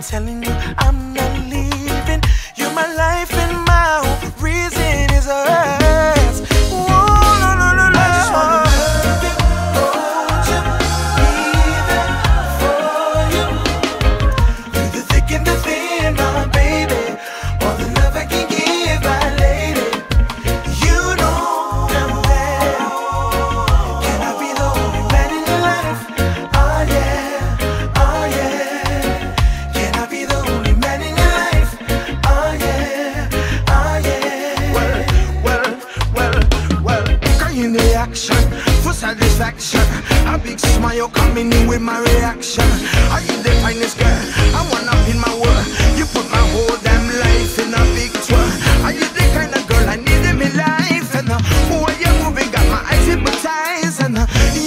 telling you I'm not leaving. You're my life and my whole reason is us. Whoa, no, no, no, no. I just wanna love you, hold you, be there for you. Through the thick and the thin, my baby. All the love I can give, my lady. You know I'm there. Can I be the only man in your life? Oh yeah, oh yeah. Can I be the only man in your life? Oh yeah, oh yeah. Well, crying the action for satisfaction. A big smile coming in with my reaction. Are you the finest girl? I wanna be in my world. You put my whole damn life in a big tour. Are you the kind of girl I need in my life? And the way you're moving got my eyes hypnotized. And